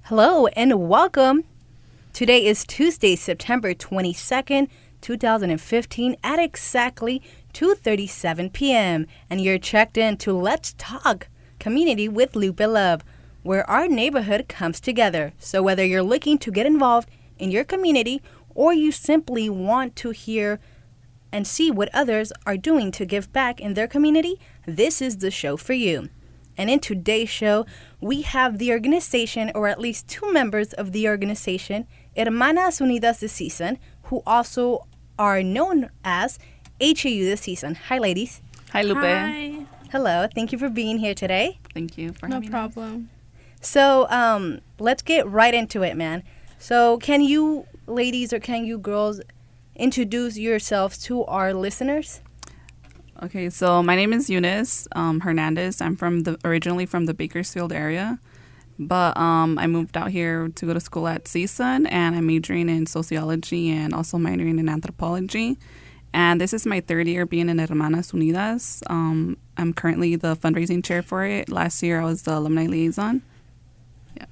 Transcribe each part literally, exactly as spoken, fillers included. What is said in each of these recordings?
Hello and welcome. Today is Tuesday, September twenty-second, twenty fifteen at exactly two thirty-seven p.m. And you're checked in to Let's Talk Community with Lupe Love, where our neighborhood comes together. So whether you're looking to get involved in your community or you simply want to hear and see what others are doing to give back in their community, this is the show for you. And in today's show, we have the organization, or at least two members of the organization, Hermanas Unidas de CSUN, who also are known as H A U de CSUN. Hi, ladies. Hi, Lupe. Hi. Hello. Thank you for being here today. Thank you for No having problem. So um, let's get right into it, man. So can you ladies or can you girls introduce yourselves to our listeners? Okay, so my name is Eunice um, Hernandez. I'm from the originally from the Bakersfield area, but um, I moved out here to go to school at CSUN, and I'm majoring in sociology and also minoring in anthropology. And this is my third year being in Hermanas Unidas. Um, I'm currently the fundraising chair for it. Last year I was the alumni liaison. Yeah.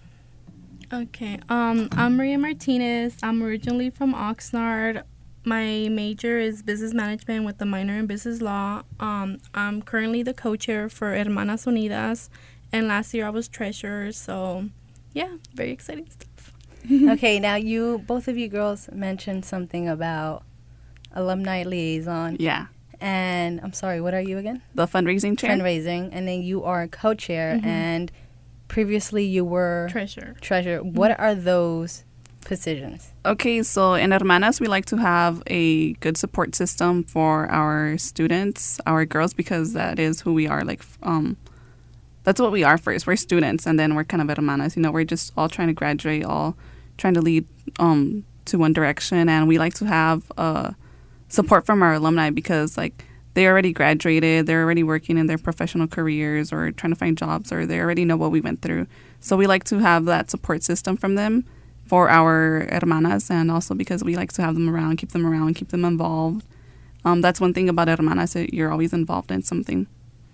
Okay. Um, I'm Maria Martinez. I'm originally from Oxnard. My major is business management with a minor in business law. Um, I'm currently the co-chair for Hermanas Unidas, and last year I was treasurer. So, yeah, very exciting stuff. Okay, now you, both of you girls mentioned something about alumni liaison. Yeah. And I'm sorry, what are you again? The fundraising chair. Fundraising. And then you are co-chair, Mhm. and previously you were Treasurer. treasurer. What are those positions? Okay, so in Hermanas, we like to have a good support system for our students, our girls, because that is who we are. Like, um, that's what we are first. We're students, and then we're kind of Hermanas. You know, we're just all trying to graduate, all trying to lead um, to one direction, and we like to have uh, support from our alumni because, like, they already graduated, they're already working in their professional careers or trying to find jobs, or they already know what we went through. So we like to have that support system from them for our hermanas, and also because we like to have them around, keep them around, keep them involved. Um, that's one thing about hermanas, that you're always involved in something.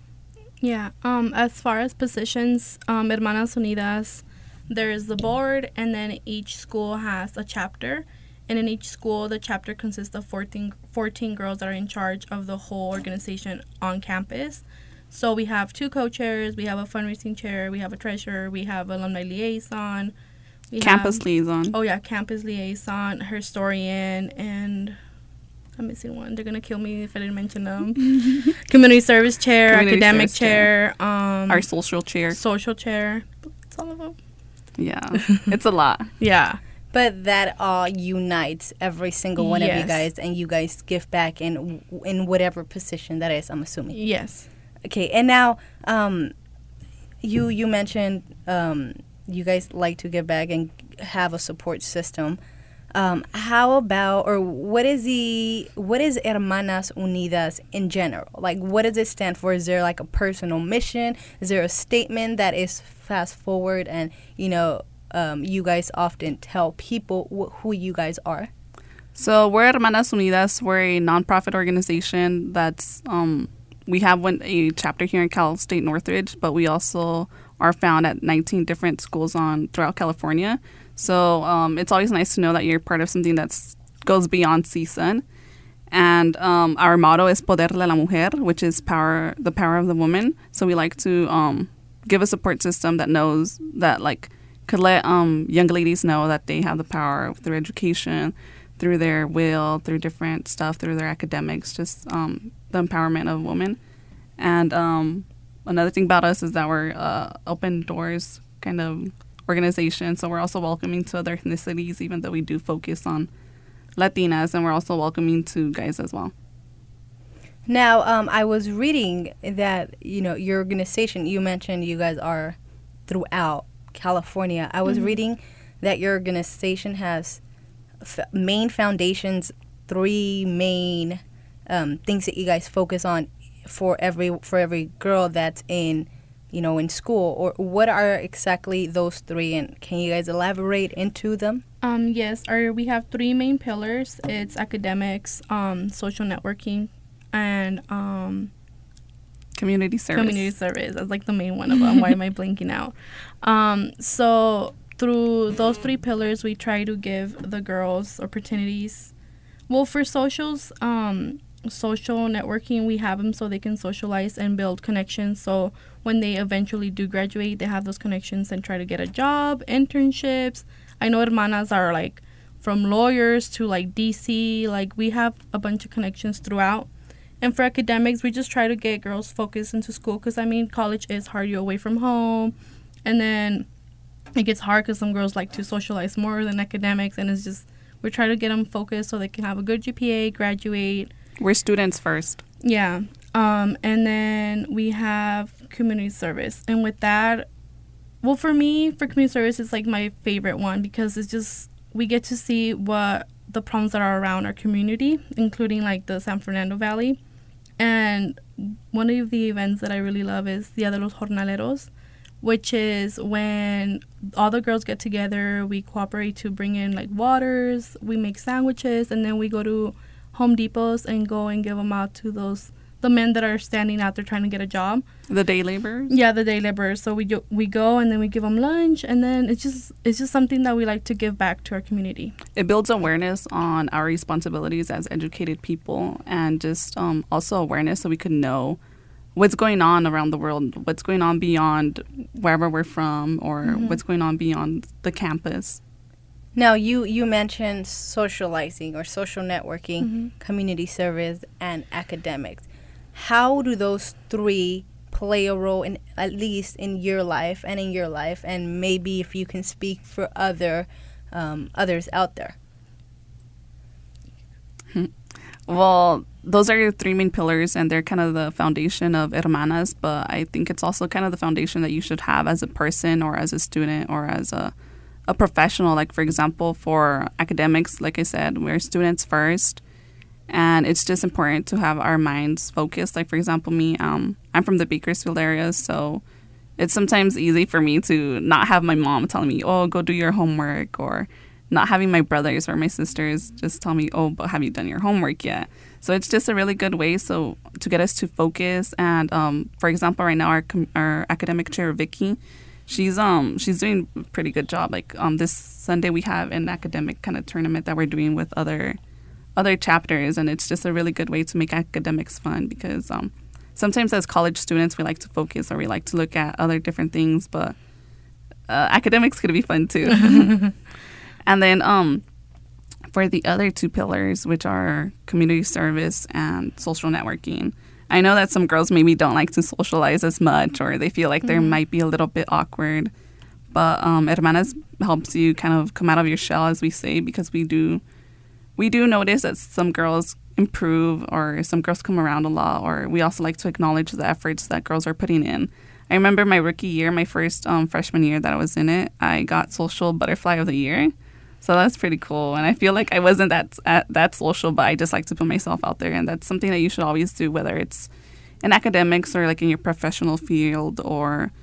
Yeah. Um, as far as positions, um, Hermanas Unidas, there is the board, and then each school has a chapter. And in each school, the chapter consists of fourteen, fourteen girls that are in charge of the whole organization on campus. So we have two co-chairs, we have a fundraising chair, we have a treasurer, we have alumni liaison. We Campus have, liaison. Oh, yeah, campus liaison, historian, and I'm missing one. They're going to kill me if I didn't mention them. Community service chair, Community academic service chair, um, Our social chair. social chair. That's all of them. Yeah, it's a lot. Yeah. But that all unites every single one of you Yes. guys, and you guys give back in in whatever position that is, I'm assuming. Yes. Okay, and now um, you you mentioned um, you guys like to give back and have a support system. Um, how about, or what is the what is Hermanas Unidas in general? Like, what does it stand for? Is there like a personal mission? Is there a statement that is fast forward and you know um, you guys often tell people wh- who you guys are? So we're Hermanas Unidas. We're a nonprofit organization that's um, we have one a chapter here in Cal State Northridge, but we also are found at nineteen different schools on throughout California. So um, it's always nice to know that you're part of something that goes beyond CSUN. And um, our motto is Poder de la Mujer, which is power, the power of the woman. So we like to um, give a support system that knows that, like, could let um, young ladies know that they have the power through education, through their will, through different stuff, through their academics, just um, the empowerment of women. And um, another thing about us is that we're uh, open doors kind of organization, so we're also welcoming to other ethnicities, even though we do focus on Latinas, and we're also welcoming to guys as well. Now, um, I was reading that, you know, your organization, you mentioned you guys are throughout California. I was Mhm. reading that your organization has f- main foundations, three main um, things that you guys focus on for every for every girl that's in, you know, in school. Or what are exactly those three, and can you guys elaborate into them? Um, yes, our, we have three main pillars. It's academics, um, social networking, and um, Community service. community service. That's like the main one of them. Why am I blinking out? Um, so through those three pillars, we try to give the girls opportunities. Well, for socials, um, social networking, we have them so they can socialize and build connections. So when they eventually do graduate, they have those connections and try to get a job, internships. I know hermanas are like from lawyers to like D C. Like we have a bunch of connections throughout. And for academics, we just try to get girls focused into school because, I mean, college is hard. You're away from home. And then it gets hard because some girls like to socialize more than academics. And it's just, we try to get them focused so they can have a good G P A, graduate. We're students first. Yeah. Um, and then we have community service. And with that, well, for me, for community service, it's like my favorite one because it's just, we get to see what the problems that are around our community, including like the San Fernando Valley. And one of the events that I really love is Dia de los Jornaleros, which is when all the girls get together, we cooperate to bring in like waters, we make sandwiches, and then we go to Home Depots and go and give them out to those, the men that are standing out there trying to get a job. The day laborers? Yeah, the day laborers. So we go, we go and then we give them lunch, and then it's just it's just something that we like to give back to our community. It builds awareness on our responsibilities as educated people, and just um, also awareness so we could know what's going on around the world, what's going on beyond wherever we're from, or mm-hmm. what's going on beyond the campus. Now, you, you mentioned socializing or social networking, mm-hmm. community service, and academics. How do those three play a role in at least in your life and in your life, and maybe if you can speak for other um, others out there? Well, those are your three main pillars, and they're kind of the foundation of Hermanas, but I think it's also kind of the foundation that you should have as a person or as a student or as a, a professional. Like, for example, for academics, like I said, we're students first. And it's just important to have our minds focused. Like, for example, me, um, I'm from the Bakersfield area, so it's sometimes easy for me to not have my mom telling me, oh, go do your homework, or not having my brothers or my sisters just tell me, oh, but have you done your homework yet? So it's just a really good way so to get us to focus. And, um, for example, right now, our our academic chair, Vicky, she's um she's doing a pretty good job. Like, um, this Sunday, we have an academic kind of tournament that we're doing with other other chapters, and it's just a really good way to make academics fun because um, sometimes as college students we like to focus or we like to look at other different things, but uh, academics could be fun too. And then um, for the other two pillars, which are community service and social networking, I know that some girls maybe don't like to socialize as much or they feel like mm-hmm. they might be a little bit awkward, but um, Hermanas helps you kind of come out of your shell, as we say, because we do We do notice that some girls improve or some girls come around a lot, or we also like to acknowledge the efforts that girls are putting in. I remember my rookie year, my first um, freshman year that I was in it, I got Social Butterfly of the Year. So that's pretty cool. And I feel like I wasn't that, at, that social, but I just like to put myself out there. And that's something that you should always do, whether it's in academics or like in your professional field or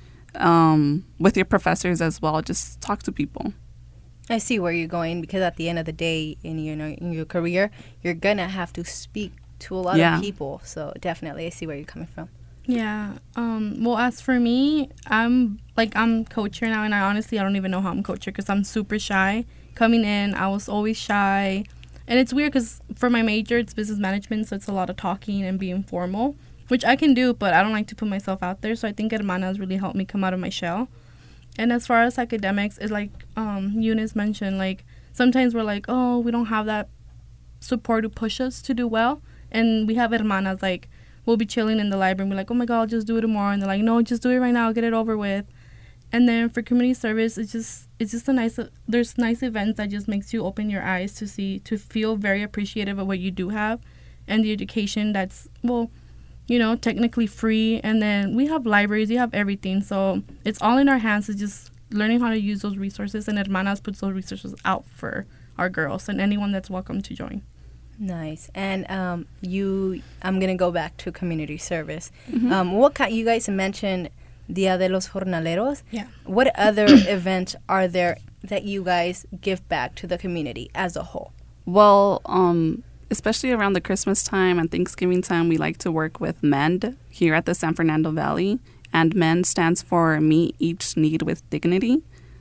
um, with your professors as well. Just talk to people. I see where you're going, because at the end of the day, in your in your career, you're gonna have to speak to a lot yeah. of people. So definitely, I see where you're coming from. Yeah. Um. Well, as for me, I'm like I'm coacher now, and I honestly I don't even know how I'm coacher because I'm super shy. Coming in, I was always shy, and it's weird because for my major, it's business management, so it's a lot of talking and being formal, which I can do, but I don't like to put myself out there. So I think Hermanas really helped me come out of my shell. And as far as academics, it's like um, Eunice mentioned, like sometimes we're like, oh, we don't have that support to push us to do well. And we have hermanas, like we'll be chilling in the library and be like, oh my God, I'll just do it tomorrow. And they're like, no, just do it right now, get it over with. And then for community service, it's just it's just a nice, uh, there's nice events that just makes you open your eyes to see, to feel very appreciative of what you do have and the education that's, well, you know, technically free. And then we have libraries, we have everything. So it's all in our hands. It's just learning how to use those resources. And Hermanas puts those resources out for our girls and anyone that's welcome to join. Nice. And um, you, I'm going to go back to community service. Mm-hmm. Um, what kind, you guys mentioned Dia de los Jornaleros. Yeah. What other events are there that you guys give back to the community as a whole? Well, um... especially around the Christmas time and Thanksgiving time, we like to work with MEND here at the San Fernando Valley. And MEND stands for Meet Each Need with Dignity.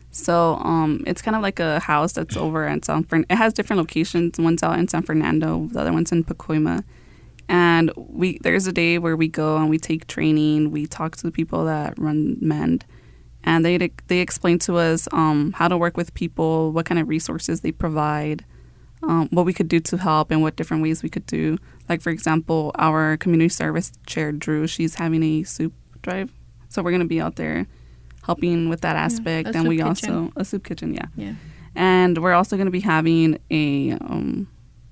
So um, it's kind of like a house that's over in San Fernando. It has different locations. One's out in San Fernando. The other one's in Pacoima. And we there's a day where we go and we take training. We talk to the people that run Mend. And they they explain to us um, how to work with people, what kind of resources they provide, um, what we could do to help, and what different ways we could do. Like, for example, our community service chair, Drew, she's having a soup drive. So we're going to be out there helping with that aspect. Yeah, and we kitchen. also, a soup kitchen, yeah. Yeah. And we're also going to be having a um,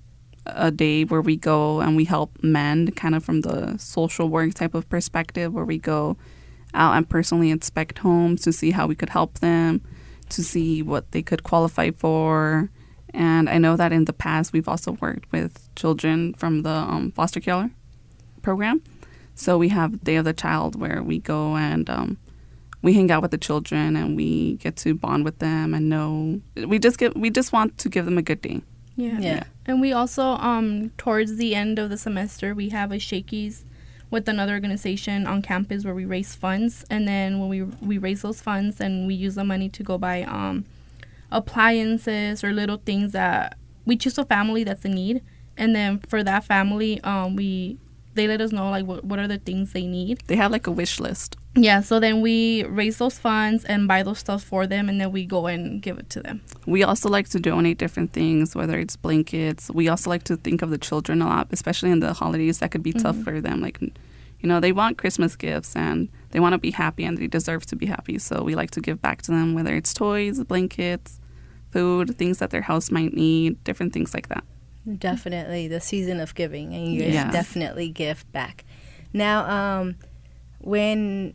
a day where we go and we help Mend, kind of from the social work type of perspective, where we go out and personally inspect homes to see how we could help them, to see what they could qualify for. And I know that in the past we've also worked with children from the um, foster care program. So we have Day of the Child, where we go and um, we hang out with the children and we get to bond with them and know we just get we just want to give them a good day. Yeah. Yeah. And we also, um, towards the end of the semester, we have a Shakey's with another organization on campus where we raise funds. And then when we we raise those funds and we use the money to go buy um, appliances or little things that we choose a family that's in need. And then for that family, um, we they let us know, like, what, what are the things they need. They have like a wish list. Yeah, so then we raise those funds and buy those stuff for them, and then we go and give it to them. We also like to donate different things, whether it's blankets. We also like to think of the children a lot, especially in the holidays. That could be tough Mhm. for them. Like, you know, they want Christmas gifts and they want to be happy and they deserve to be happy. So we like to give back to them, whether it's toys, blankets, food, things that their house might need, different things like that. Definitely the season of giving, and you guys Yes. definitely give back. Now, um, when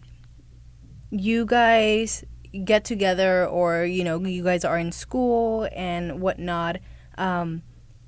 you guys get together, or you know, you guys are in school and whatnot, um,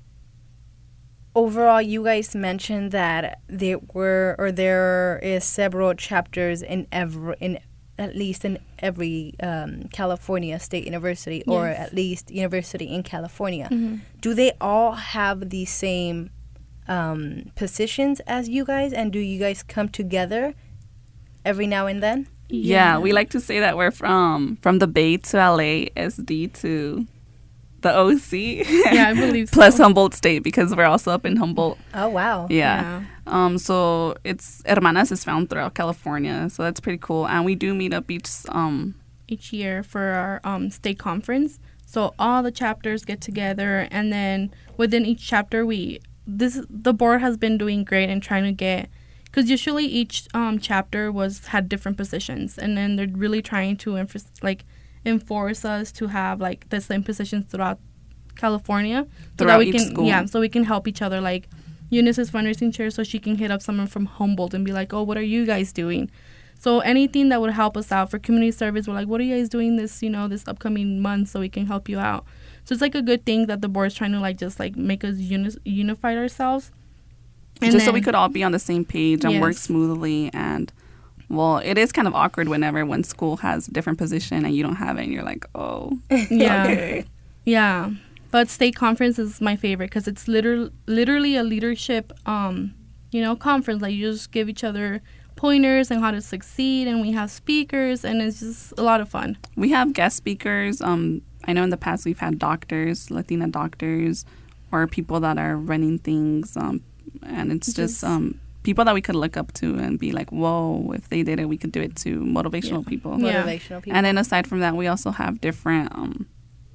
overall, you guys mentioned that there were, or there is several chapters in every, in at least in every um, California State University, or Yes. at least university in California. Mhm. Do they all have the same um, positions as you guys, and do you guys come together every now and then? Yeah, we like to say that we're from from the Bay to L A, S D to the O C. Yeah, I believe so. Plus Humboldt State, because we're also up in Humboldt. Oh, wow. Yeah. Um. So it's Hermanas is found throughout California, so that's pretty cool. And we do meet up each um Each year for our um, state conference. So all the chapters get together, and then within each chapter, we this the board has been doing great in trying to get, because usually each um, chapter was had different positions, and then they're really trying to enforce, like enforce us to have like the same positions throughout California, so Throughout that we each can school. yeah, so we can help each other. Like Eunice is fundraising chair, so she can hit up someone from Humboldt and be like, "Oh, what are you guys doing?" So anything that would help us out for community service, we're like, "What are you guys doing this, you know, this upcoming month, so we can help you out?" So it's like a good thing that the board's trying to like just like make us uni- unify ourselves. And just so then- we could all be on the same page and work Yes. smoothly. And well, it is kind of awkward whenever when school has a different position and you don't have it, and you're like, oh, Yeah. okay. Yeah, but state conference is my favorite because it's literally literally a leadership, um, you know, conference. Like you just give each other pointers on how to succeed, and we have speakers, and it's just a lot of fun. We have guest speakers. Um, I know in the past we've had doctors, Latina doctors, or people that are running things. Um, and it's just Just- um, people that we could look up to and be like, whoa, if they did it, we could do it too. Motivational Yeah. people. Yeah. Motivational people. And then aside from that, we also have different um,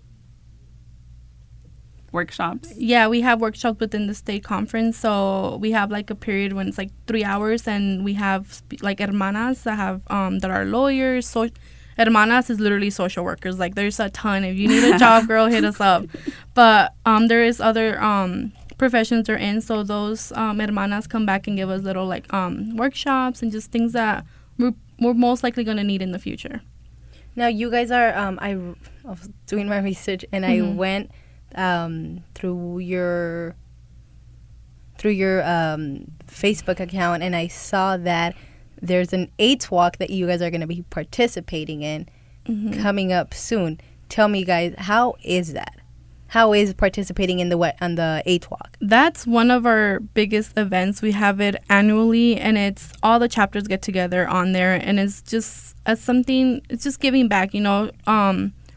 workshops. Yeah, we have workshops within the state conference. So we have like a period when it's like three hours, and we have sp- like hermanas that have um that are lawyers. So hermanas is literally social workers. Like there's a ton. If you need a job, girl, hit us up. But um there is other um professions they're in. So those um hermanas come back and give us little like um workshops and just things that we're we're most likely gonna need in the future. Now, you guys are, um, I, I was doing my research, and I Mhm. went um, through your through your um, Facebook account, and I saw that there's an AIDS walk that you guys are going to be participating in Mhm. coming up soon. Tell me, guys, how is that? How is participating in the what on the AIDS walk? That's one of our biggest events. We have it annually, and it's all the chapters get together on there, and it's just as something. It's just giving back, you know. Um,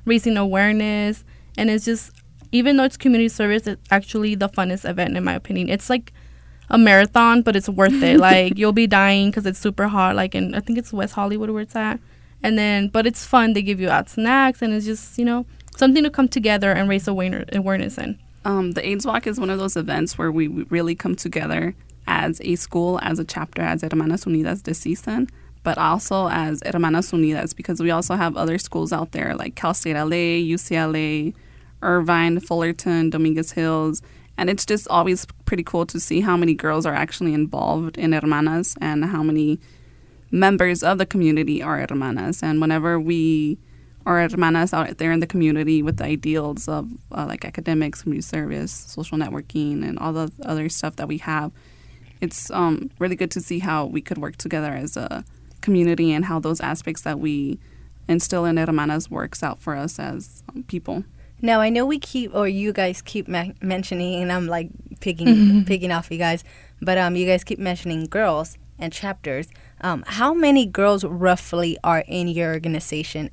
raising awareness. And it's just, even though it's community service, it's actually the funnest event, in my opinion. It's like a marathon, but it's worth it. Like, you'll be dying because it's super hot. Like, in, I think it's West Hollywood where it's at. And then, but it's fun. They give you out snacks, and it's just, you know, something to come together and raise awareness awareness in. Um, the AIDS Walk is one of those events where we really come together as a school, as a chapter, as Hermanas Unidas de CSUN, but also as Hermanas Unidas, because we also have other schools out there like Cal State L A, U C L A, Irvine, Fullerton, Dominguez Hills. And it's just always pretty cool to see how many girls are actually involved in Hermanas and how many members of the community are Hermanas. And whenever we are Hermanas out there in the community with the ideals of uh, like academics, community service, social networking, and all the other stuff that we have, it's um, really good to see how we could work together as a community and how those aspects that we instill in Hermanas works out for us as um, people. Now, I know we keep, or you guys keep ma- mentioning, and I'm like picking picking off you guys, but um, you guys keep mentioning girls and chapters. Um, how many girls roughly are in your organization,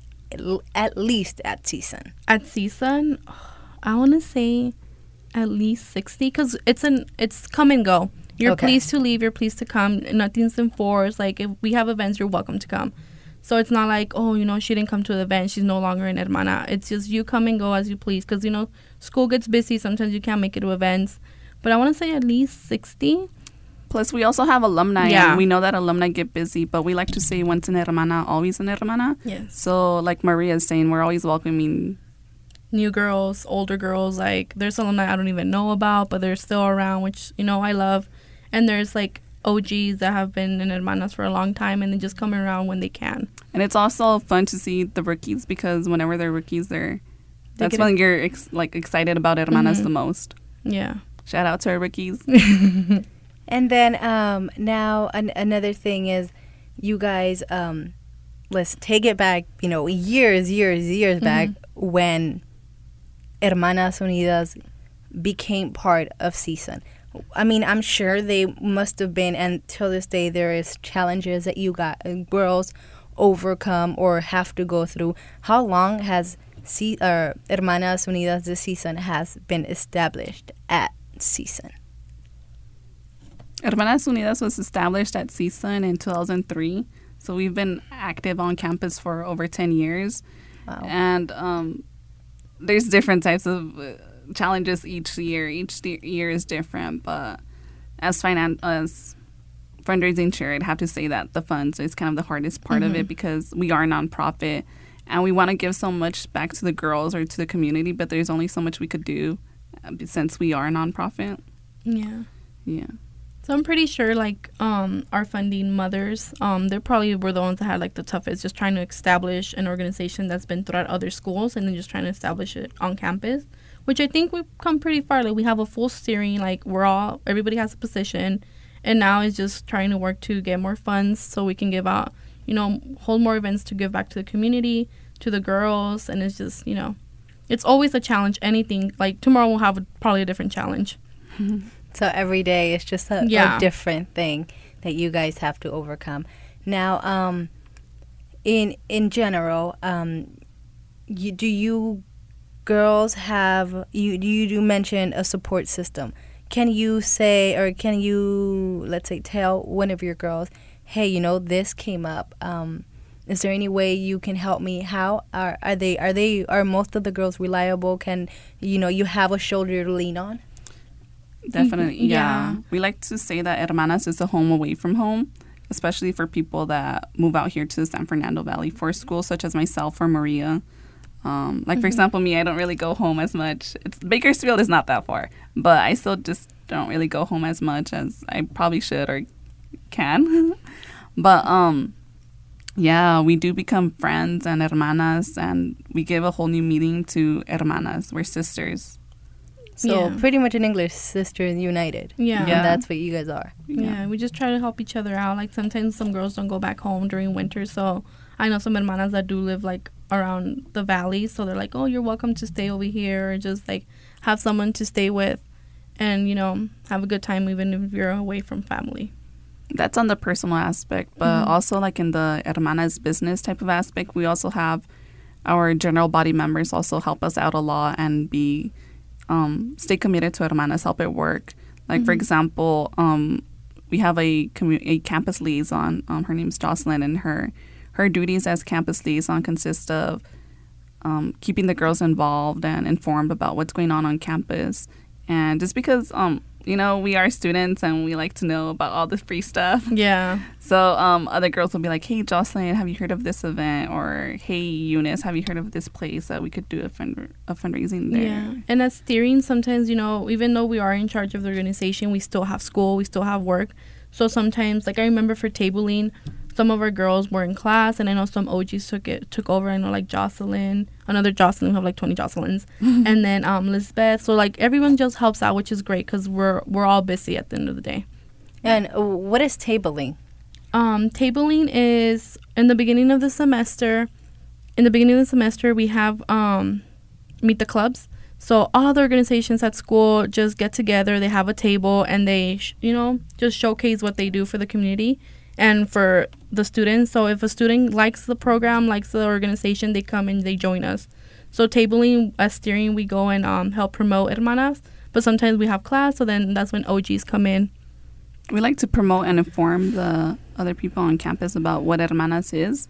at least at CSUN? At CSUN, I want to say at least sixty, because it's an it's come and go. You're Okay. pleased to leave, you're pleased to come. Nothing's enforced. Like, if we have events, you're welcome to come. So it's not like, oh, you know, she didn't come to the event, she's no longer an hermana. It's just you come and go as you please, because, you know, school gets busy. Sometimes you can't make it to events. But I want to say at least sixty. Plus, we also have alumni, Yeah. and we know that alumni get busy, but we like to say once an hermana, always an hermana. Yes. So, like Maria is saying, we're always welcoming. New girls, older girls, like, there's alumni I don't even know about, but they're still around, which, you know, I love. And there's, like, O Gs that have been in hermanas for a long time, and they just come around when they can. And it's also fun to see the rookies, because whenever they're rookies, they're They that's get when you're ex- like excited about hermanas Mhm. the most. Yeah. Shout out to our rookies. And then um, now an- another thing is, you guys, um, let's take it back, you know, years, years, years back when Hermanas Unidas became part of CSUN. I mean, I'm sure they must have been, and till this day, there is challenges that you got uh, girls overcome or have to go through. How long has C- uh, Hermanas Unidas de CSUN has been established at CSUN? Hermanas Unidas was established at CSUN in two thousand three, so we've been active on campus for over ten years. Wow. And um, there's different types of uh, challenges each year. Each de- year is different, but as finan- as fundraising chair, I'd have to say that the funds is kind of the hardest part of it, because we are a nonprofit and we want to give so much back to the girls or to the community, but there's only so much we could do uh, since we are a nonprofit. Yeah. Yeah. So I'm pretty sure, like, um, our funding mothers, um, they probably were the ones that had, like, the toughest, just trying to establish an organization that's been throughout other schools and then just trying to establish it on campus, which I think we've come pretty far. Like, we have a full steering, like, we're all, everybody has a position, and now it's just trying to work to get more funds so we can give out, you know, hold more events to give back to the community, to the girls, and it's just, you know, it's always a challenge. Anything, like, tomorrow we'll have a, probably a different challenge. So every day is just a, Yeah. a different thing that you guys have to overcome. Now, um, in in general, um, you, do you girls have you? Do you do mention a support system? Can you say, or can you, let's say, tell one of your girls, hey, you know, this came up. Um, is there any way you can help me? How are are they? Are they? Are most of the girls reliable? Can you know you have a shoulder to lean on? Definitely, yeah. Yeah. We like to say that Hermanas is a home away from home, especially for people that move out here to the San Fernando Valley for school, such as myself or Maria. Um, like, for example, me, I don't really go home as much. It's Bakersfield is not that far, but I still just don't really go home as much as I probably should or can. But, um, yeah, we do become friends and hermanas, and we give a whole new meaning to hermanas. We're sisters. So Yeah. pretty much in English, sisters united. Yeah. Yeah. And that's what you guys are. Yeah, we just try to help each other out. Like, sometimes some girls don't go back home during winter, so I know some hermanas that do live, like, around the valley, so they're like, oh, you're welcome to stay over here, or just, like, have someone to stay with and, you know, have a good time even if you're away from family. That's on the personal aspect, but Mhm. also like in the hermanas business type of aspect, we also have our general body members also help us out a lot and be um, stay committed to Hermanas, help it work. Like, mm-hmm. for example, um, we have a, commu- a campus liaison. Um, her name's Jocelyn, and her, her duties as campus liaison consist of um, keeping the girls involved and informed about what's going on on campus. And just because, um, you know, we are students and we like to know about all the free stuff. Yeah. So um, other girls will be like, hey, Jocelyn, have you heard of this event? Or, hey, Eunice, have you heard of this place that we could do a, fund- a fundraising there? Yeah. And as steering, sometimes, you know, even though we are in charge of the organization, we still have school, we still have work. So sometimes, like I remember for tabling, some of our girls were in class, and I know some O Gs took it took over. I know, like Jocelyn, another Jocelyn, we have like twenty Jocelyns, and then um Lisbeth. So like everyone just helps out, which is great because we're we're all busy at the end of the day. And uh, what is tabling? Um, tabling is in the beginning of the semester. In the beginning of the semester, we have um meet the clubs. So all the organizations at school just get together. They have a table and they, sh- you know, just showcase what they do for the community and for the students. So if a student likes the program, likes the organization, they come and they join us. So tabling, as steering, we go and um, help promote Hermanas. But sometimes we have class, so then that's when O Gs come in. We like to promote and inform the other people on campus about what Hermanas is.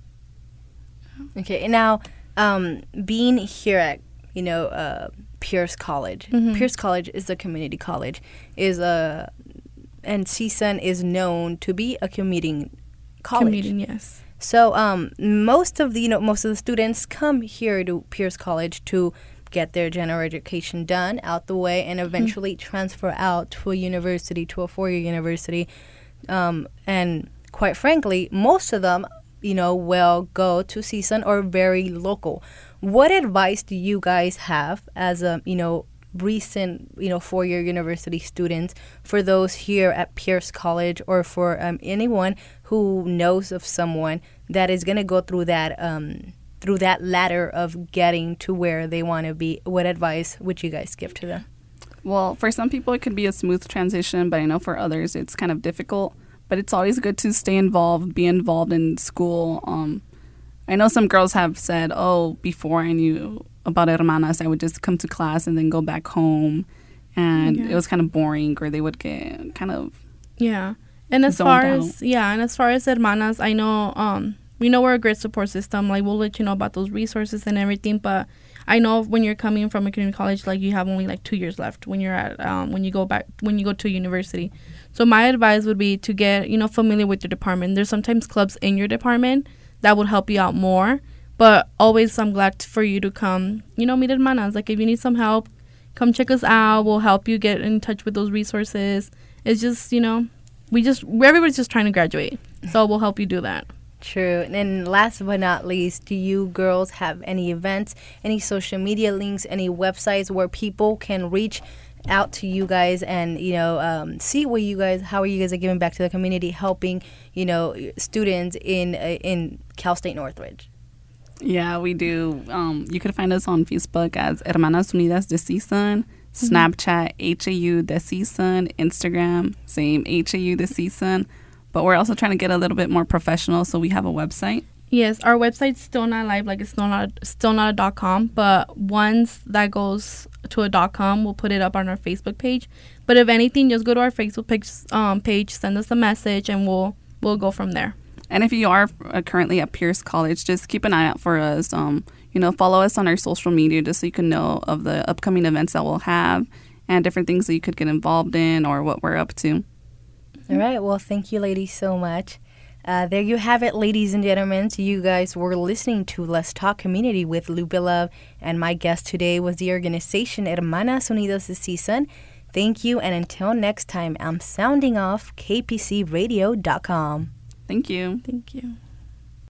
Okay, now um, being here at you know, uh, Pierce College. Mm-hmm. Pierce College is a community college. Is a and C S U N is known to be a commuting college. Commuting, yes. So um, most of the you know most of the students come here to Pierce College to get their general education done out the way and eventually mm-hmm. transfer out to a university, to a four-year university. Um, and quite frankly, most of them, you know, will go to C S U N or very local. What advice do you guys have as a, you know, recent, you know, four-year university students for those here at Pierce College or for um, anyone who knows of someone that is going to go through that um, through that ladder of getting to where they want to be? What advice would you guys give to them? Well, for some people, it could be a smooth transition, but I know for others, it's kind of difficult. But it's always good to stay involved, be involved in school. Um, I know some girls have said, oh, before I knew about Hermanas, I would just come to class and then go back home. And yeah. it was kind of boring, or they would get kind of Yeah. And as far as, yeah, and as far as Hermanas, I know, um, we know we're a great support system. Like, we'll let you know about those resources and everything. But I know when you're coming from a community college, like, you have only, like, two years left when you're at, um, when you go back, when you go to university. So my advice would be to get, you know, familiar with your department. There's sometimes clubs in your department that would help you out more. But always, I'm glad for you to come, you know, meet Hermanas. Like, if you need some help, come check us out. We'll help you get in touch with those resources. It's just, you know, we just, everybody's just trying to graduate. So we'll help you do that. True. And then last but not least, do you girls have any events, any social media links, any websites where people can reach out to you guys and, you know, um, see what you guys, how you guys are giving back to the community, helping, you know, students in uh, in Cal State Northridge? Yeah, we do. Um, you can find us on Facebook as Hermanas Unidas de C S U N, Snapchat, H A U de C S U N, Instagram, same H A U de C S U N. But we're also trying to get a little bit more professional, so we have a website. Yes, our website's still not live, like it's still not still not a dot com, but once that goes to a dot com, we'll put it up on our Facebook page. But if anything, just go to our Facebook page, um, page send us a message, and we'll we'll go from there. And if you are uh, currently at Pierce College, just keep an eye out for us. Um, you know, follow us on our social media just so you can know of the upcoming events that we'll have and different things that you could get involved in or what we're up to. All right. Well, thank you, ladies, so much. Uh, there you have it, ladies and gentlemen. So you guys were listening to Let's Talk Community with Lupe Love, and my guest today was the organization Hermanas Unidas de C S U N. Thank you, and until next time, I'm sounding off K P C radio dot com. Thank you. Thank you.